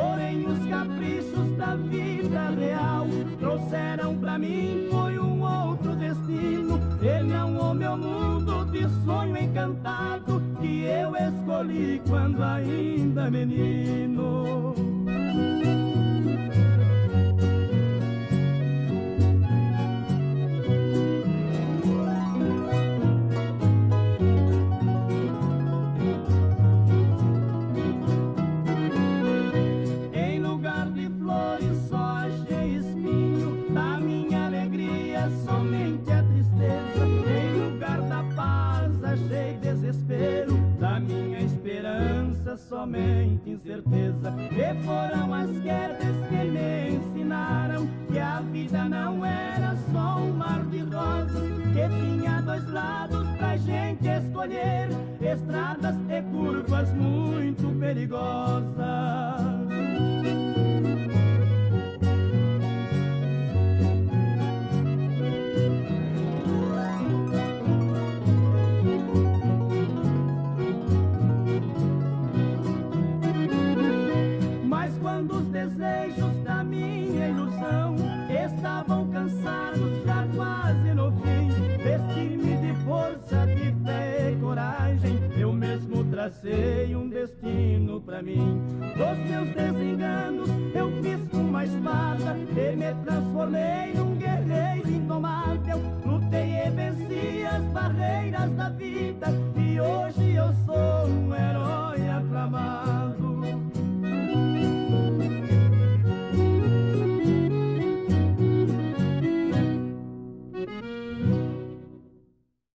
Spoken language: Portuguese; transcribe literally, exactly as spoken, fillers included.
porém os caprichos da vida real trouxeram pra mim foi um outro destino, e não o meu mundo de sonho encantado que eu escolhi quando ainda menino. Somente incerteza, e foram as quedas que me ensinaram que a vida não era só um mar de rosas, que tinha dois lados pra gente escolher, estradas e curvas muito perigosas. Desejos da minha ilusão estavam cansados, já quase no fim. Vesti-me de força, de fé e coragem, eu mesmo tracei um destino pra mim. Dos meus desenganos